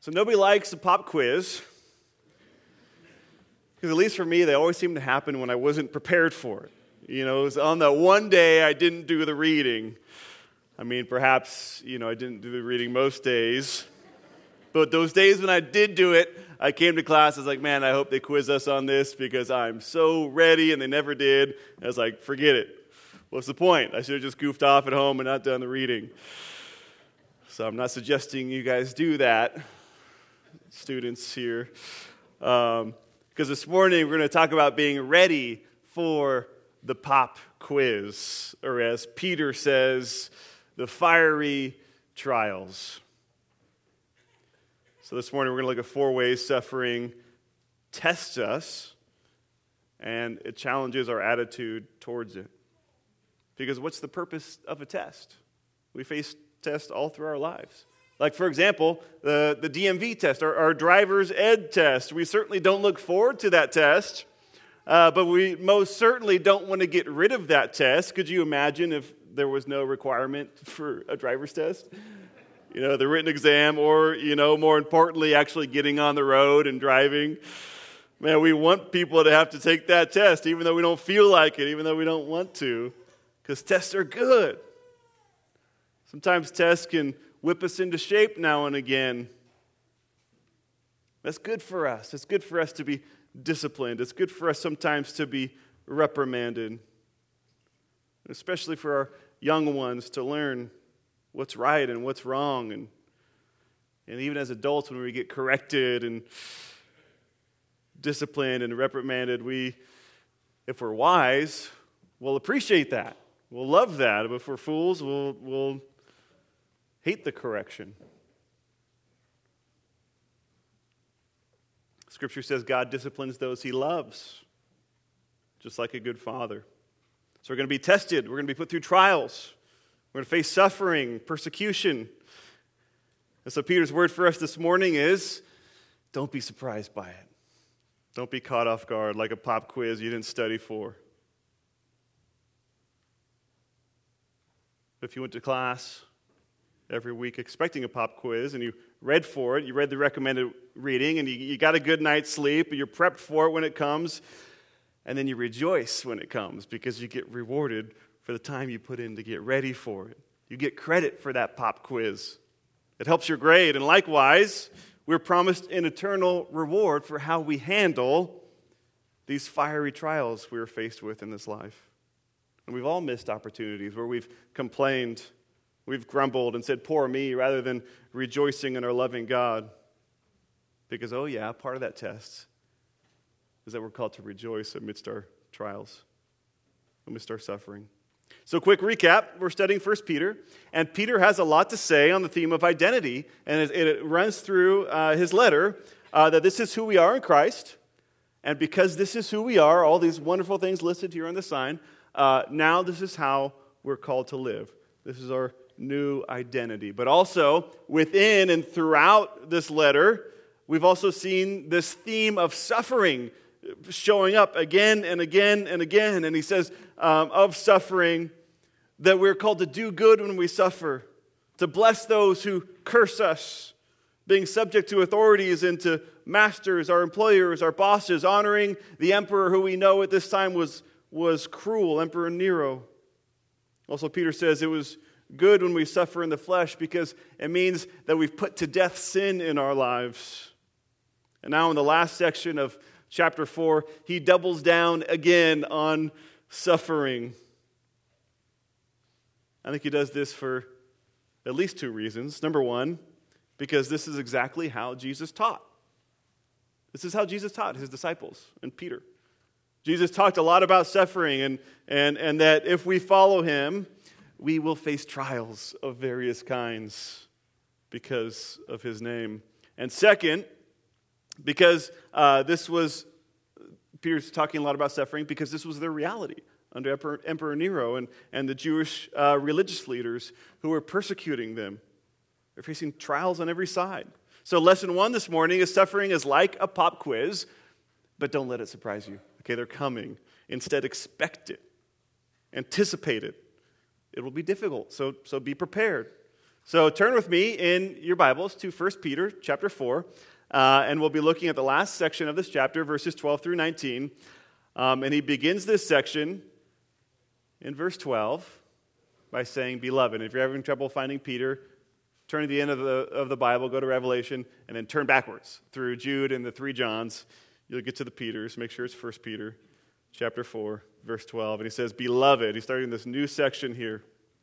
So nobody likes a pop quiz, because at least for me, they always seem to happen when I wasn't prepared for it. You know, it was on that one day I didn't do the reading. I mean, perhaps, I didn't do the reading most days. But those days when I did do it, I came to class, I was like, man, I hope they quiz us on this because I'm so ready, and they never did. I was like, forget it. What's the point? I should have just goofed off at home and not done the reading. So I'm not suggesting you guys do that, students here. Because this morning we're going to talk about being ready for the pop quiz, or as Peter says, the fiery trials. So this morning we're going to look at 4 ways suffering tests us, and it challenges our attitude towards it. Because what's the purpose of a test? We face tests all through our lives. Like, for example, the DMV test, our driver's ed test. We certainly don't look forward to that test, but we most certainly don't want to get rid of that test. Could you imagine if there was no requirement for a driver's test? The written exam, or, more importantly, actually getting on the road and driving. Man, we want people to have to take that test, even though we don't feel like it, even though we don't want to, because tests are good. Sometimes tests can whip us into shape now and again. That's good for us. It's good for us to be disciplined. It's good for us sometimes to be reprimanded, especially for our young ones to learn what's right and what's wrong. And even as adults, when we get corrected and disciplined and reprimanded, if we're wise, we'll appreciate that. We'll love that. But if we're fools, we'll hate the correction. Scripture says God disciplines those he loves, just like a good father. So we're going to be tested. We're going to be put through trials. We're going to face suffering, persecution. And so Peter's word for us this morning is, don't be surprised by it. Don't be caught off guard like a pop quiz you didn't study for. If you went to class every week expecting a pop quiz and you read for it, you read the recommended reading, and you got a good night's sleep, and you're prepped for it when it comes, and then you rejoice when it comes because you get rewarded for the time you put in to get ready for it. You get credit for that pop quiz. It helps your grade. And likewise, we're promised an eternal reward for how we handle these fiery trials we are faced with in this life. And we've all missed opportunities where we've complained, we've grumbled and said, poor me, rather than rejoicing in our loving God. Because, part of that test is that we're called to rejoice amidst our trials, amidst our suffering. So quick recap, we're studying 1 Peter, and Peter has a lot to say on the theme of identity, and it runs through his letter that this is who we are in Christ, and because this is who we are, all these wonderful things listed here on the sign, now this is how we're called to live. This is our new identity. But also, within and throughout this letter, we've also seen this theme of suffering showing up again and again and again, and he says of suffering, that we're called to do good when we suffer, to bless those who curse us, being subject to authorities and to masters, our employers, our bosses, honoring the emperor who we know at this time was cruel, Emperor Nero. Also, Peter says it was good when we suffer in the flesh because it means that we've put to death sin in our lives. And now in the last section of chapter 4, he doubles down again on suffering. I think he does this for at least 2 reasons. Number one, because this is exactly how Jesus taught. This is how Jesus taught his disciples and Peter. Jesus talked a lot about suffering and that if we follow him, we will face trials of various kinds because of his name. And second, because Peter's talking a lot about suffering because this was their reality under Emperor Nero and the Jewish religious leaders who were persecuting them. They're facing trials on every side. So lesson 1 this morning is suffering is like a pop quiz, but don't let it surprise you. Okay, they're coming. Instead, expect it. Anticipate it. It will be difficult, so be prepared. So turn with me in your Bibles to 1 Peter chapter 4, and we'll be looking at the last section of this chapter, verses 12 through 19. And he begins this section in verse 12 by saying, Beloved. If you're having trouble finding Peter, turn to the end of the Bible, go to Revelation, and then turn backwards through Jude and the 3 Johns. You'll get to the Peters. Make sure it's 1 Peter chapter 4, verse 12. And he says, Beloved. He's starting this new section here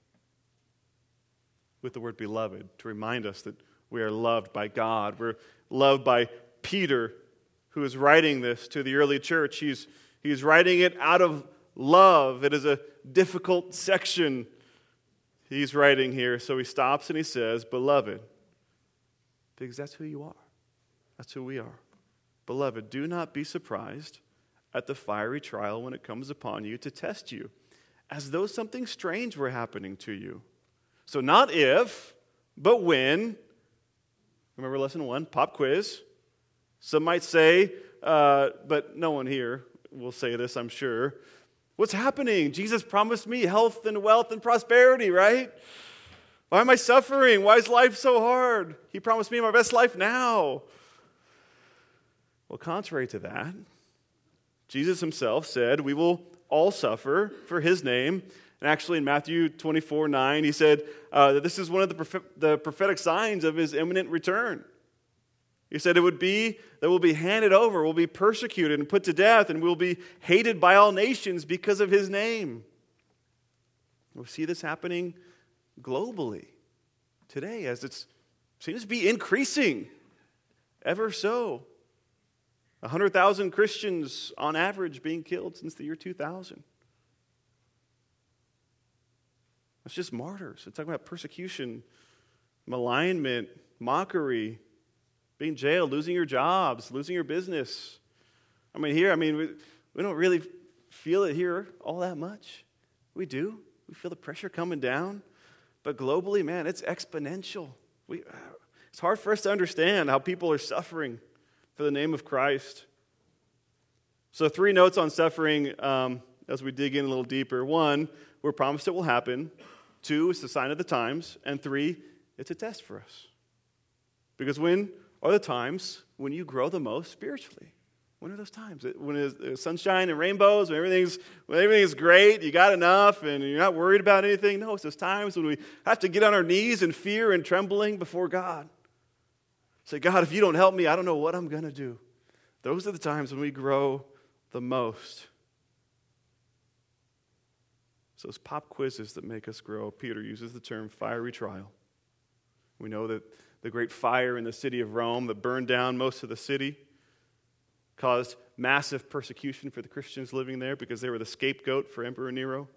with the word beloved to remind us that we are loved by God. We're loved by Peter, who is writing this to the early church. He's writing it out of love. It is a difficult section he's writing here. So he stops and he says, Beloved, because that's who you are. That's who we are. Beloved, do not be surprised at the fiery trial when it comes upon you to test you, as though something strange were happening to you. So not if, but when. Remember lesson 1, pop quiz. Some might say, but no one here will say this, I'm sure. What's happening? Jesus promised me health and wealth and prosperity, right? Why am I suffering? Why is life so hard? He promised me my best life now. Well, contrary to that, Jesus himself said, we will all suffer for his name. And actually in Matthew 24:9, he said that this is one of the prophetic signs of his imminent return. He said it would be that we'll be handed over, we'll be persecuted and put to death, and we'll be hated by all nations because of his name. We see this happening globally today as it seems to be increasing ever so. 100,000 Christians on average being killed since the year 2000. It's just martyrs. It's talking about persecution, malignment, mockery, being jailed, losing your jobs, losing your business. We don't really feel it here all that much. We do. We feel the pressure coming down. But globally, man, it's exponential. It's hard for us to understand how people are suffering for the name of Christ. So 3 notes on suffering as we dig in a little deeper. 1, we're promised it will happen. 2, it's the sign of the times. And 3, it's a test for us. Because when are the times when you grow the most spiritually? When are those times? When it's sunshine and rainbows, when everything is great, you got enough, and you're not worried about anything? No, it's those times when we have to get on our knees in fear and trembling before God. Say, God, if you don't help me, I don't know what I'm going to do. Those are the times when we grow the most. So those pop quizzes that make us grow. Peter uses the term fiery trial. We know that the great fire in the city of Rome that burned down most of the city caused massive persecution for the Christians living there because they were the scapegoat for Emperor Nero.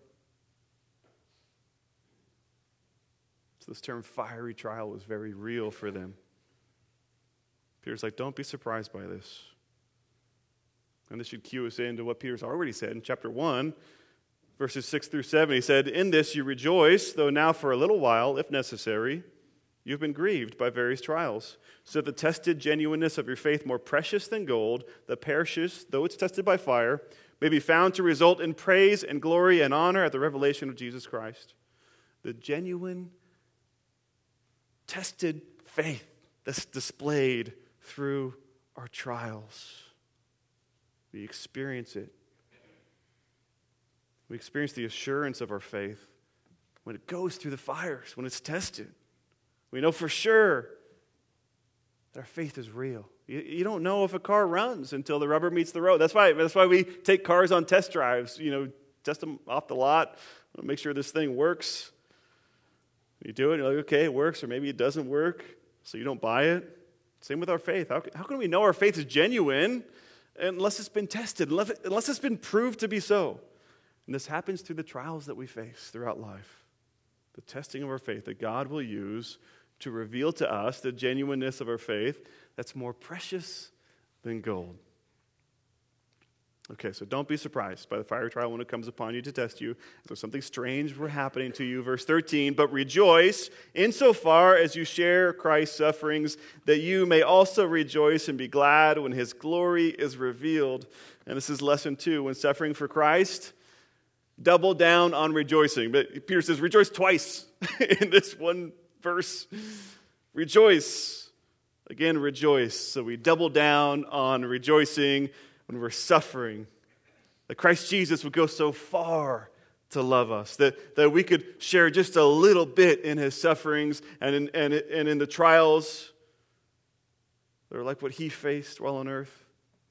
So this term fiery trial was very real for them. Peter's like, don't be surprised by this. And this should cue us into what Peter's already said in chapter 1, verses 6 through 7. He said, In this you rejoice, though now for a little while, if necessary, you've been grieved by various trials, so that the tested genuineness of your faith, more precious than gold, that perishes, though it's tested by fire, may be found to result in praise and glory and honor at the revelation of Jesus Christ. The genuine, tested faith that's displayed through our trials. We experience it. We experience the assurance of our faith when it goes through the fires, when it's tested. We know for sure that our faith is real. You don't know if a car runs until the rubber meets the road. That's why we take cars on test drives. Test them off the lot, make sure this thing works. You do it, you're like, okay, it works, or maybe it doesn't work, so you don't buy it. Same with our faith. How can we know our faith is genuine unless it's been tested, unless it's been proved to be so? And this happens through the trials that we face throughout life. The testing of our faith that God will use to reveal to us the genuineness of our faith that's more precious than gold. Okay, so don't be surprised by the fire trial when it comes upon you to test you. There's something strange were happening to you. Verse 13, but rejoice insofar as you share Christ's sufferings, that you may also rejoice and be glad when his glory is revealed. And this is lesson 2. When suffering for Christ, double down on rejoicing. But Peter says rejoice twice in this one verse. Rejoice. Again, rejoice. So we double down on rejoicing when we're suffering. That Christ Jesus would go so far to love us, that we could share just a little bit in his sufferings and in the trials that are like what he faced while on earth.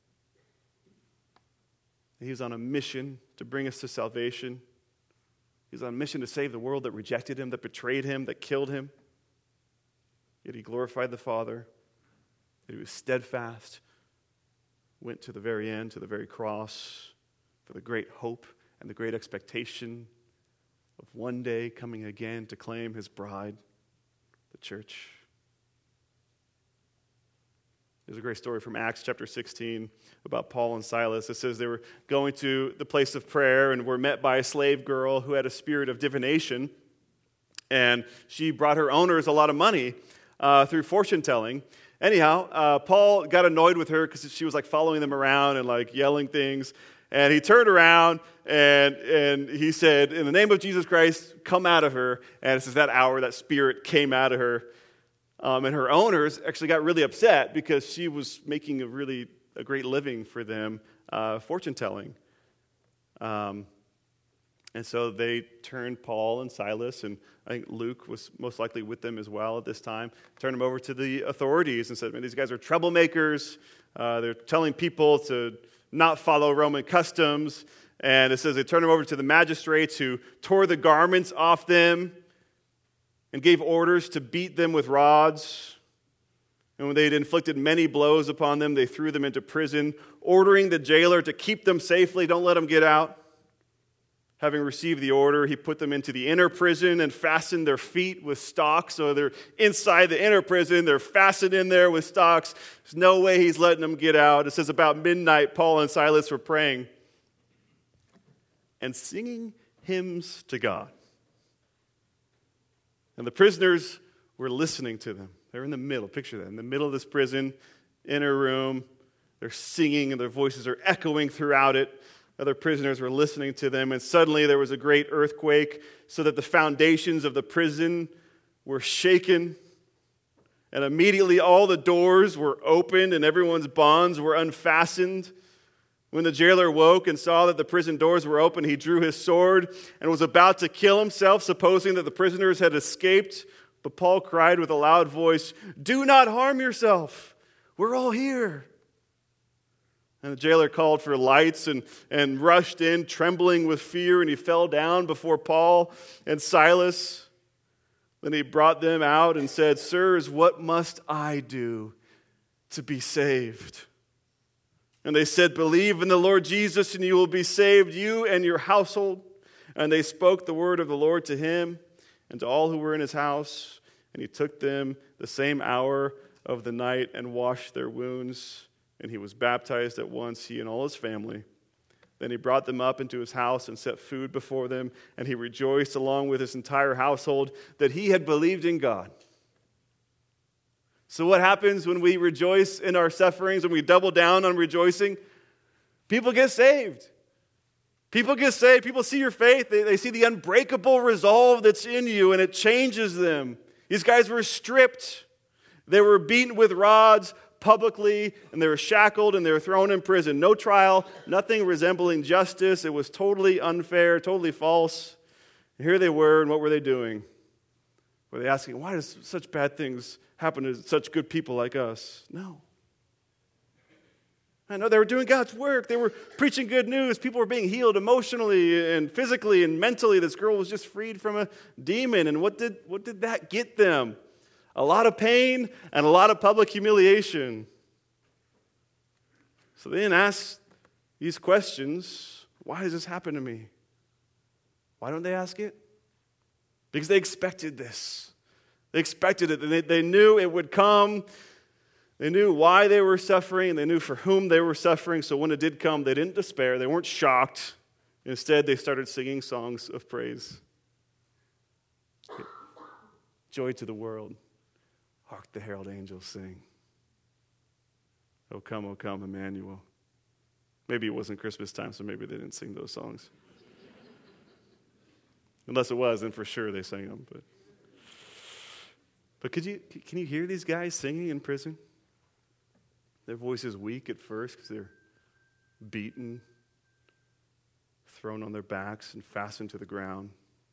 He was on a mission to bring us to salvation. He was on a mission to save the world that rejected him, that betrayed him, that killed him. Yet he glorified the Father. He was steadfast, went to the very end, to the very cross, for the great hope and the great expectation of one day coming again to claim his bride, the church. There's a great story from Acts chapter 16 about Paul and Silas. It says they were going to the place of prayer and were met by a slave girl who had a spirit of divination. And she brought her owners a lot of money through fortune telling. Anyhow, Paul got annoyed with her because she was like following them around and like yelling things. And he turned around and he said, in the name of Jesus Christ, come out of her. And it says that hour, that spirit came out of her. And her owners actually got really upset because she was making a great living for them, fortune telling. And so they turned Paul and Silas, and I think Luke was most likely with them as well at this time, turned them over to the authorities and said, man, these guys are troublemakers. They're telling people to not follow Roman customs. And it says they turned them over to the magistrates who tore the garments off them and gave orders to beat them with rods. And when they had inflicted many blows upon them, they threw them into prison, ordering the jailer to keep them safely, don't let them get out. Having received the order, he put them into the inner prison and fastened their feet with stocks. So they're inside the inner prison, they're fastened in there with stocks. There's no way he's letting them get out. It says about midnight, Paul and Silas were praying and singing hymns to God. And the prisoners were listening to them. They're in the middle, picture that, in the middle of this prison, inner room. They're singing and their voices are echoing throughout it. Other prisoners were listening to them, and suddenly there was a great earthquake so that the foundations of the prison were shaken. And immediately all the doors were opened and everyone's bonds were unfastened. When the jailer woke and saw that the prison doors were open, he drew his sword and was about to kill himself, supposing that the prisoners had escaped. But Paul cried with a loud voice, "Do not harm yourself. We're all here." And the jailer called for lights and rushed in, trembling with fear, and he fell down before Paul and Silas. Then he brought them out and said, "Sirs, what must I do to be saved?" And they said, "Believe in the Lord Jesus, and you will be saved, you and your household." And they spoke the word of the Lord to him and to all who were in his house. And he took them the same hour of the night and washed their wounds. And he was baptized at once, he and all his family. Then he brought them up into his house and set food before them. And he rejoiced along with his entire household that he had believed in God. So what happens when we rejoice in our sufferings, when we double down on rejoicing? People get saved. People get saved. People see your faith. They see the unbreakable resolve that's in you, and it changes them. These guys were stripped. They were beaten with rods publicly, and they were shackled, and they were thrown in prison. No trial, nothing resembling justice. It was totally unfair, totally false. And here they were, and what were they doing? Were they asking, why does such bad things happen to such good people like us? No. I know they were doing God's work. They were preaching good news. People were being healed emotionally and physically and mentally. This girl was just freed from a demon. And what did that get them? A lot of pain and a lot of public humiliation. So they didn't ask these questions. Why does this happen to me? Why don't they ask it? Because they expected this. They expected it. They knew it would come. They knew why they were suffering. They knew for whom they were suffering. So when it did come, they didn't despair. They weren't shocked. Instead, they started singing songs of praise. Joy to the world. Hark the herald angels sing. O come, Emmanuel. Maybe it wasn't Christmas time, so maybe they didn't sing those songs. Unless it was, then for sure they sang them. But can you hear these guys singing in prison? Their voices weak at first because they're beaten, thrown on their backs, and fastened to the ground.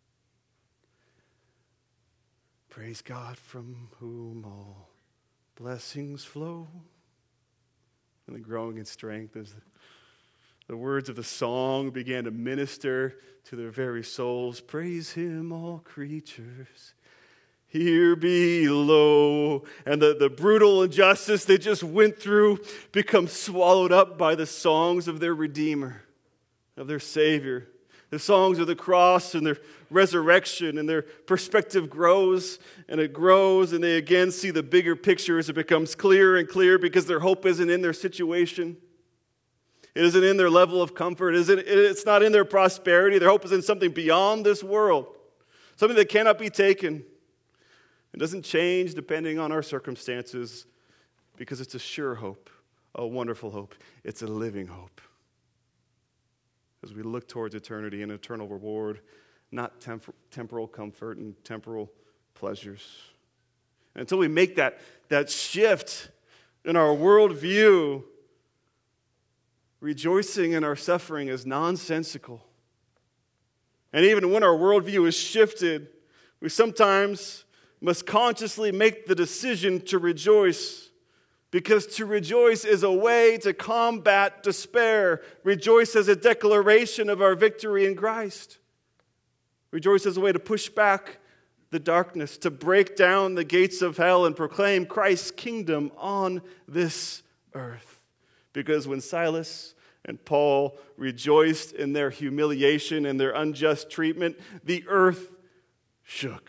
Praise God from whom all blessings flow. And then growing in strength as the words of the song began to minister to their very souls. Praise him, all creatures here below. And the brutal injustice they just went through becomes swallowed up by the songs of their Redeemer, of their Savior. The songs of the cross and their resurrection, and their perspective grows, and it grows, and they again see the bigger picture as it becomes clearer and clearer because their hope isn't in their situation. It isn't in their level of comfort. It's not in their prosperity. Their hope is in something beyond this world, something that cannot be taken. It doesn't change depending on our circumstances because it's a sure hope, a wonderful hope. It's a living hope. As we look towards eternity and eternal reward, not temporal comfort and temporal pleasures. And until we make that shift in our worldview, rejoicing in our suffering is nonsensical. And even when our worldview is shifted, we sometimes must consciously make the decision to rejoice. Because to rejoice is a way to combat despair. Rejoice as a declaration of our victory in Christ. Rejoice as a way to push back the darkness, to break down the gates of hell and proclaim Christ's kingdom on this earth. Because when Silas and Paul rejoiced in their humiliation and their unjust treatment, the earth shook.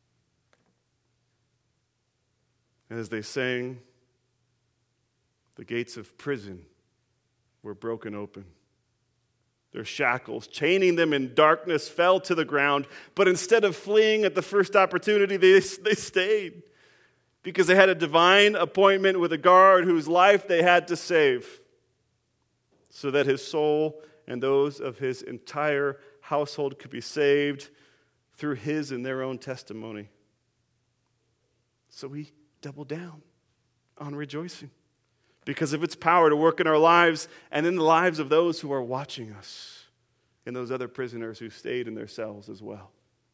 And as they sang, the gates of prison were broken open. Their shackles, chaining them in darkness, fell to the ground. But instead of fleeing at the first opportunity, they stayed. Because they had a divine appointment with a guard whose life they had to save. So that his soul and those of his entire household could be saved through his and their own testimony. So we double down on rejoicing. Because of its power to work in our lives and in the lives of those who are watching us, and those other prisoners who stayed in their cells as well.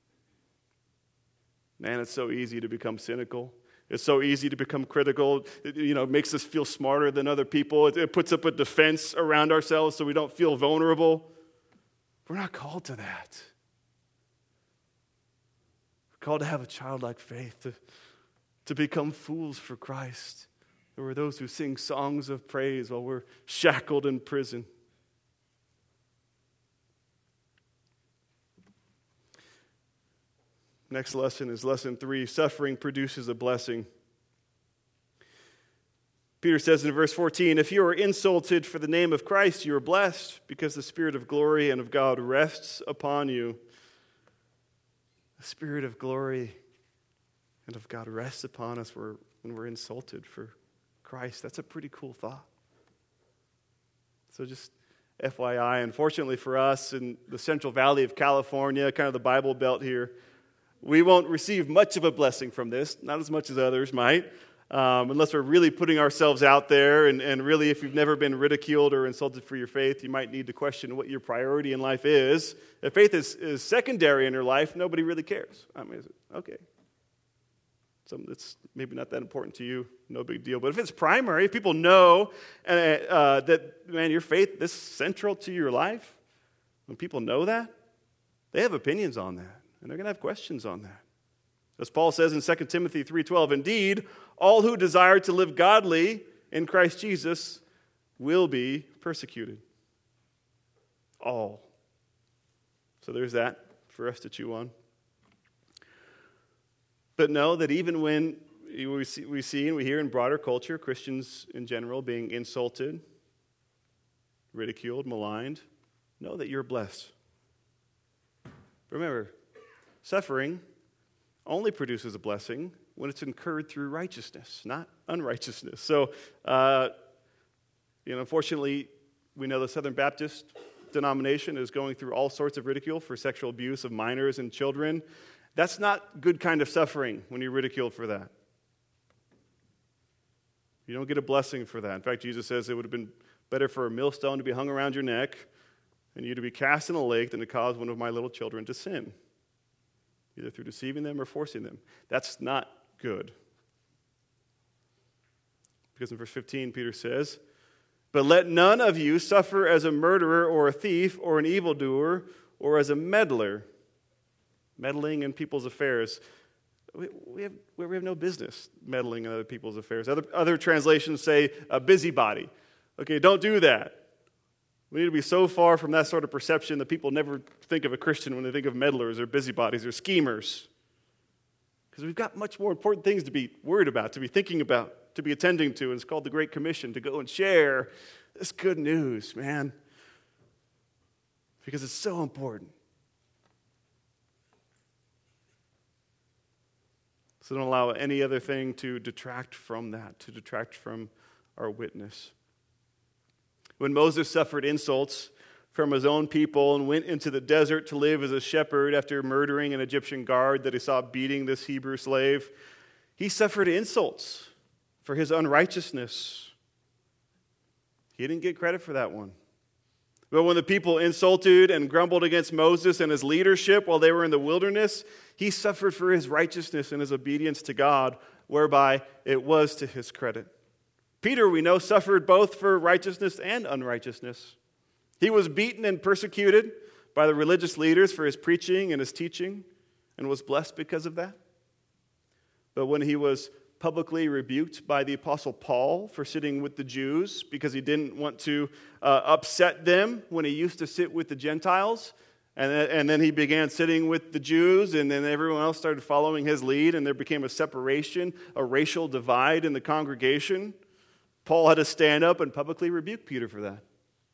Man, it's so easy to become cynical. It's so easy to become critical. It makes us feel smarter than other people. It puts up a defense around ourselves so we don't feel vulnerable. We're not called to that. We're called to have a childlike faith, to become fools for Christ. There are those who sing songs of praise while we're shackled in prison. Next lesson is lesson 3. Suffering produces a blessing. Peter says in verse 14, if you are insulted for the name of Christ, you are blessed because the Spirit of glory and of God rests upon you. The Spirit of glory and of God rests upon us when we're insulted for Christ. That's a pretty cool thought. So just FYI, unfortunately for us in the Central Valley of California, kind of the Bible Belt here, we won't receive much of a blessing from this, not as much as others might, unless we're really putting ourselves out there. And really, if you've never been ridiculed or insulted for your faith, you might need to question what your priority in life is. If faith is secondary in your life, nobody really cares. Okay. Something that's maybe not that important to you, no big deal. But if it's primary, if people know that, man, your faith is central to your life, when people know that, they have opinions on that, and they're going to have questions on that. As Paul says in 2 Timothy 3:12, indeed, all who desire to live godly in Christ Jesus will be persecuted. All. So there's that for us to chew on. But know that even when we see and we hear in broader culture, Christians in general being insulted, ridiculed, maligned, know that you're blessed. Remember, suffering only produces a blessing when it's incurred through righteousness, not unrighteousness. So, unfortunately, we know the Southern Baptist denomination is going through all sorts of ridicule for sexual abuse of minors and children. That's not good kind of suffering when you're ridiculed for that. You don't get a blessing for that. In fact, Jesus says it would have been better for a millstone to be hung around your neck and you to be cast in a lake than to cause one of my little children to sin, either through deceiving them or forcing them. That's not good. Because in verse 15, Peter says, "But let none of you suffer as a murderer or a thief or an evildoer or as a meddler," meddling in people's affairs. We have no business meddling in other people's affairs. Other translations say a busybody. Okay, don't do that. We need to be so far from that sort of perception that people never think of a Christian when they think of meddlers or busybodies or schemers. Because we've got much more important things to be worried about, to be thinking about, to be attending to. And it's called the Great Commission, to go and share this good news, man. Because it's so important. So don't allow any other thing to detract from that, to detract from our witness. When Moses suffered insults from his own people and went into the desert to live as a shepherd after murdering an Egyptian guard that he saw beating this Hebrew slave, he suffered insults for his unrighteousness. He didn't get credit for that one. But when the people insulted and grumbled against Moses and his leadership while they were in the wilderness, he suffered for his righteousness and his obedience to God, whereby it was to his credit. Peter, we know, suffered both for righteousness and unrighteousness. He was beaten and persecuted by the religious leaders for his preaching and his teaching, and was blessed because of that. But when he was publicly rebuked by the Apostle Paul for sitting with the Jews because he didn't want to upset them when he used to sit with the Gentiles, and then he began sitting with the Jews, and then everyone else started following his lead, and there became a separation, a racial divide in the congregation. Paul had to stand up and publicly rebuke Peter for that.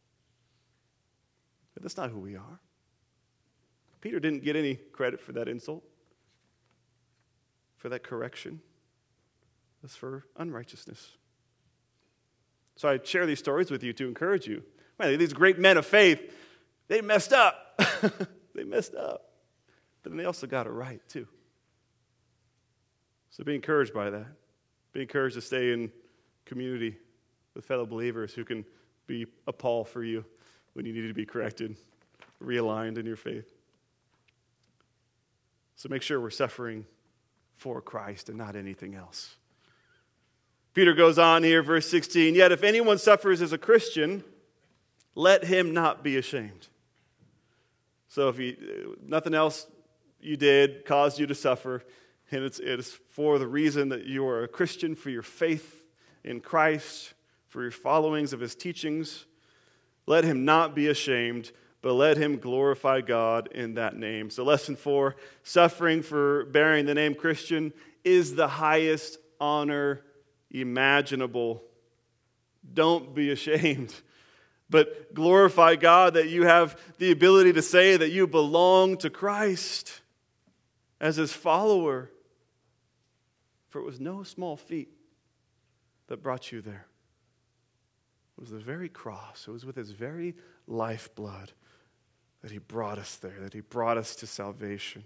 But that's not who we are. Peter didn't get any credit for that insult, for that correction. It's for unrighteousness. So I share these stories with you to encourage you. Man, these great men of faith, they messed up. They messed up. But then they also got it right, too. So be encouraged by that. Be encouraged to stay in community with fellow believers who can be a Paul for you when you need to be corrected, realigned in your faith. So make sure we're suffering for Christ and not anything else. Peter goes on here, verse 16, "Yet if anyone suffers as a Christian, let him not be ashamed." So if nothing else you did caused you to suffer, and it's for the reason that you are a Christian, for your faith in Christ, for your followings of his teachings, let him not be ashamed, but let him glorify God in that name. So lesson 4, suffering for bearing the name Christian is the highest honor imaginable. Don't be ashamed, but glorify God that you have the ability to say that you belong to Christ as his follower. For it was no small feat that brought you there. It was the very cross. It was with his very lifeblood that he brought us there, that he brought us to salvation.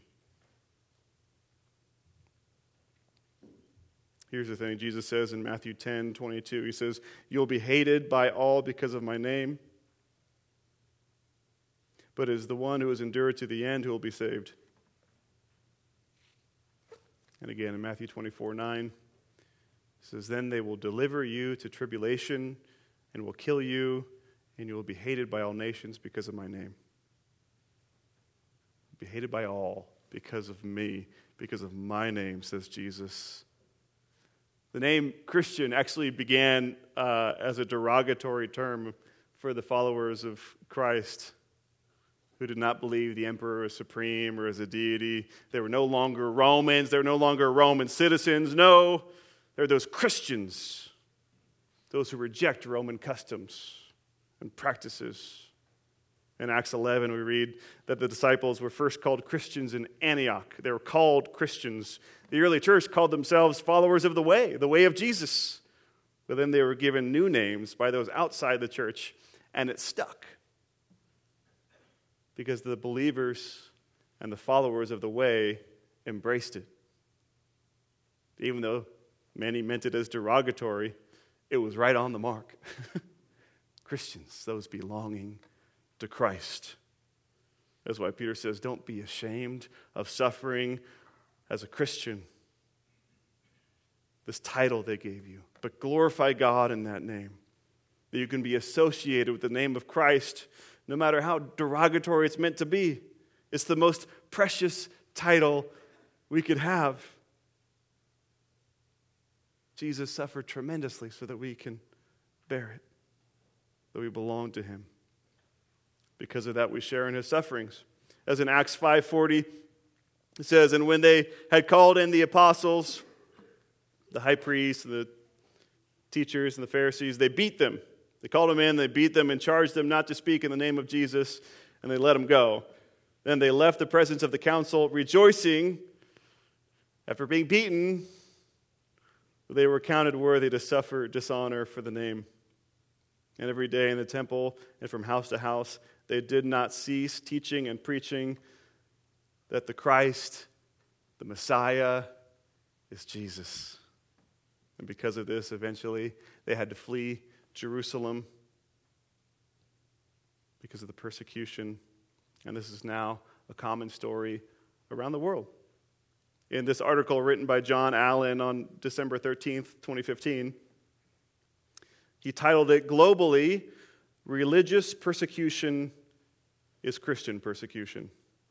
Here's the thing Jesus says in Matthew 10:22. He says, "You'll be hated by all because of my name, but it is the one who has endured to the end who will be saved." And again in Matthew 24:9, it says, "Then they will deliver you to tribulation and will kill you, and you will be hated by all nations because of my name." Be hated by all because of me, because of my name, says Jesus. The name Christian actually began as a derogatory term for the followers of Christ who did not believe the emperor is supreme or as a deity. They were no longer Romans. They were no longer Roman citizens. No, they're those Christians, those who reject Roman customs and practices. In Acts 11, we read that the disciples were first called Christians in Antioch. They were called Christians. The early church called themselves followers of the way of Jesus. But then they were given new names by those outside the church, and it stuck. Because the believers and the followers of the way embraced it. Even though many meant it as derogatory, it was right on the mark. Christians, those belonging to Christ. That's why Peter says, don't be ashamed of suffering as a Christian. This title they gave you, but glorify God in that name. That you can be associated with the name of Christ, no matter how derogatory it's meant to be. It's the most precious title we could have. Jesus suffered tremendously so that we can bear it, that we belong to him. Because of that, we share in his sufferings. As in Acts 5:40, it says, and when they had called in the apostles, the high priests, and the teachers, and the Pharisees, they beat them. They called them in, they beat them, and charged them not to speak in the name of Jesus, and they let them go. Then they left the presence of the council, rejoicing after being beaten. They were counted worthy to suffer dishonor for the name. And every day in the temple and from house to house, they did not cease teaching and preaching that the Christ, the Messiah, is Jesus. And because of this, eventually, they had to flee Jerusalem because of the persecution. And this is now a common story around the world. In this article written by John Allen on December 13th, 2015, he titled it, Globally, Religious Persecution is Christian Persecution.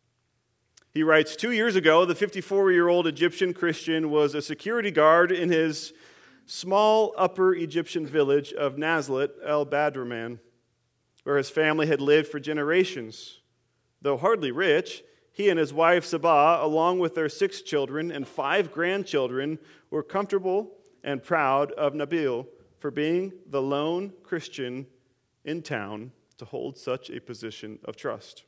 He writes, 2 years ago, the 54-year-old Egyptian Christian was a security guard in his small upper Egyptian village of Nazlet el-Badraman, where his family had lived for generations. Though hardly rich, he and his wife Sabah, along with their 6 children and 5 grandchildren, were comfortable and proud of Nabil for being the lone Christian in town to hold such a position of trust.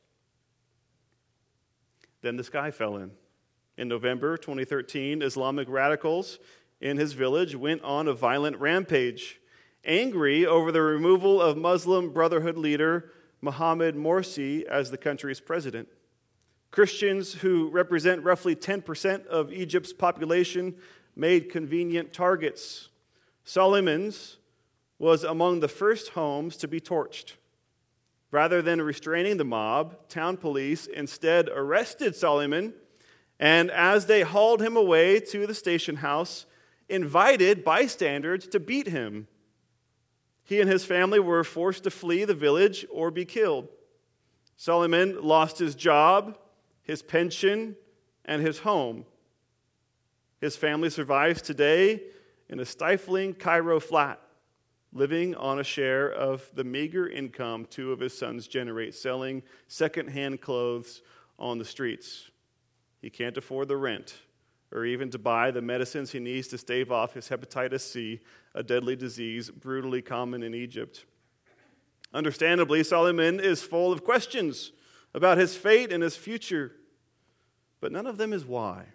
Then the sky fell in. In November 2013, Islamic radicals in his village went on a violent rampage, angry over the removal of Muslim Brotherhood leader Mohammed Morsi as the country's president. Christians, who represent roughly 10% of Egypt's population, made convenient targets. Suleiman's was among the first homes to be torched. Rather than restraining the mob, town police instead arrested Suleiman, and as they hauled him away to the station house, invited bystanders to beat him. He and his family were forced to flee the village or be killed. Suleiman lost his job, his pension, and his home. His family survives today in a stifling Cairo flat, living on a share of the meager income 2 of his sons generate selling second-hand clothes on the streets. He can't afford the rent or even to buy the medicines he needs to stave off his hepatitis C, a deadly disease brutally common in Egypt. Understandably, Suleiman is full of questions about his fate and his future, but none of them is why.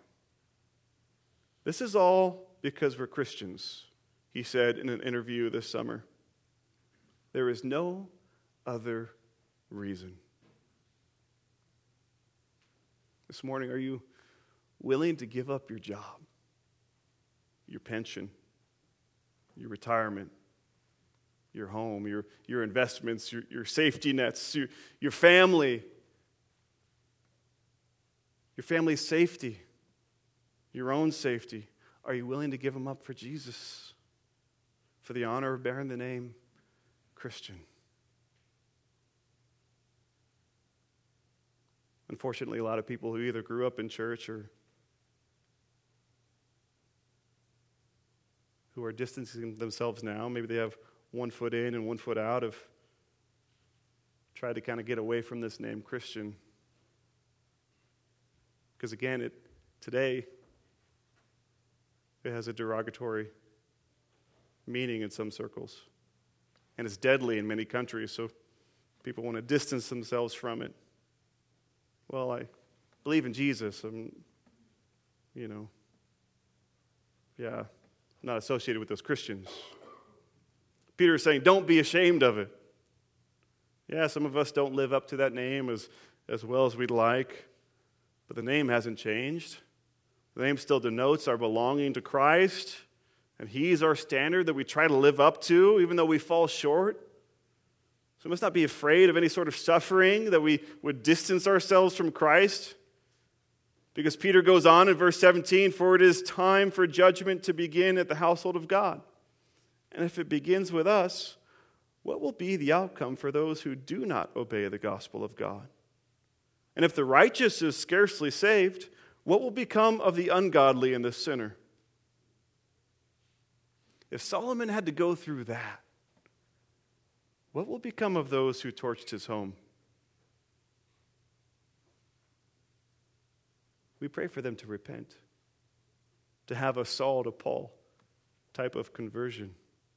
This is all because we're Christians, he said in an interview this summer. There is no other reason. This morning, are you willing to give up your job, your pension, your retirement, your home, your investments, your safety nets, your family, your family's safety, your own safety? Are you willing to give them up for Jesus, for the honor of bearing the name Christian? Unfortunately, a lot of people who either grew up in church or who are distancing themselves now, maybe they have 1 foot in and 1 foot out, have tried to kind of get away from this name Christian. Because again, today, it has a derogatory meaning in some circles. And it's deadly in many countries, so people want to distance themselves from it. Well, I believe in Jesus. I'm not associated with those Christians. Peter is saying, don't be ashamed of it. Yeah, some of us don't live up to that name as well as we'd like, but the name hasn't changed. The name still denotes our belonging to Christ, and He's our standard that we try to live up to, even though we fall short. So we must not be afraid of any sort of suffering, that we would distance ourselves from Christ. Because Peter goes on in verse 17, "For it is time for judgment to begin at the household of God. And if it begins with us, what will be the outcome for those who do not obey the gospel of God? And if the righteous is scarcely saved, what will become of the ungodly and the sinner?" If Solomon had to go through that, what will become of those who torched his home? We pray for them to repent, to have a Saul to Paul type of conversion.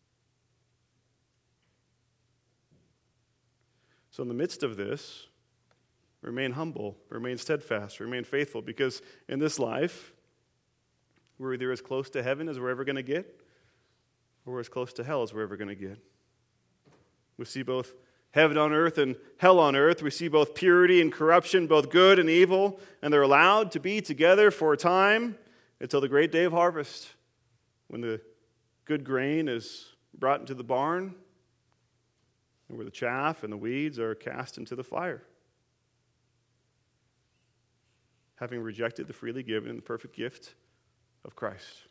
So in the midst of this, remain humble, remain steadfast, remain faithful, because in this life, we're either as close to heaven as we're ever going to get, or we're as close to hell as we're ever going to get. We see both heaven on earth and hell on earth. We see both purity and corruption, both good and evil, and they're allowed to be together for a time until the great day of harvest, when the good grain is brought into the barn, and where the chaff and the weeds are cast into the fire. Having rejected the freely given and the perfect gift of Christ.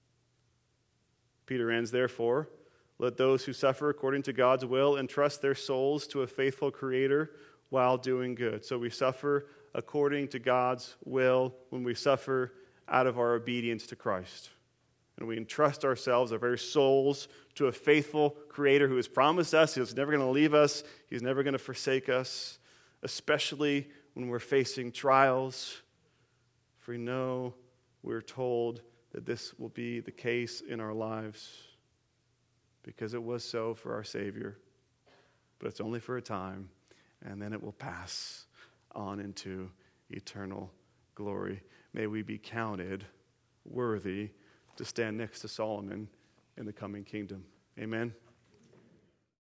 Peter ends, "Therefore, let those who suffer according to God's will entrust their souls to a faithful Creator while doing good." So we suffer according to God's will when we suffer out of our obedience to Christ. And we entrust ourselves, our very souls, to a faithful Creator who has promised us He's never going to leave us, He's never going to forsake us, especially when we're facing trials. For we know, we're told that this will be the case in our lives, because it was so for our Savior. But it's only for a time, and then it will pass on into eternal glory. May we be counted worthy to stand next to Solomon in the coming kingdom. Amen.